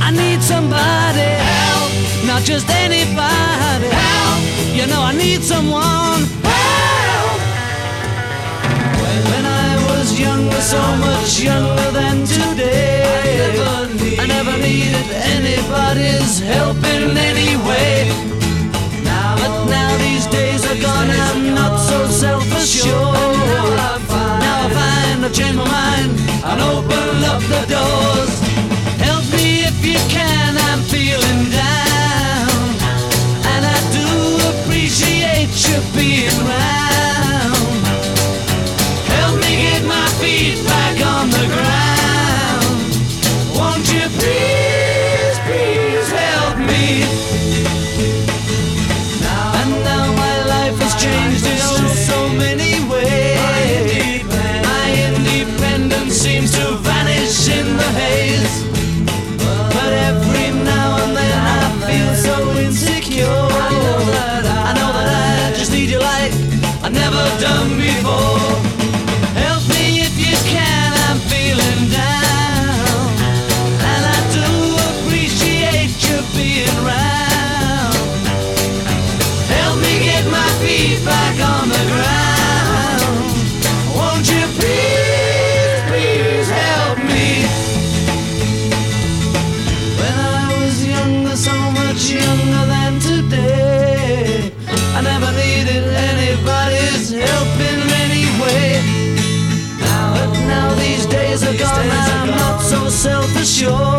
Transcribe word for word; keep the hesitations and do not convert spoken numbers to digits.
I need somebody help, not just anybody help. You know I need someone help. When I was younger, so much younger than today, I never, need, I never needed anybody's help in any way. Now, but now these days are gone, I'm not so self-assured. Now I find, now I find I've changed my mind and open up the doors. Help me if you can, I'm feeling down, and I do appreciate you being round. Help me get my feet back on the ground. Won't you please, please help me? Now, and now my life has changed in oh so many ways. My independence seems to vanish in the haze. But every now and then I feel so insecure. I know that I, I know that I just need you like I've never done before. Help me if you can, I'm feeling down, and I do appreciate you being round. Help me get my feet back on the ground. Won't you please, please help me? When I was younger, so much younger than today, I never needed anybody's help in any way. Now, but now these days are gone, I'm not so self-assured.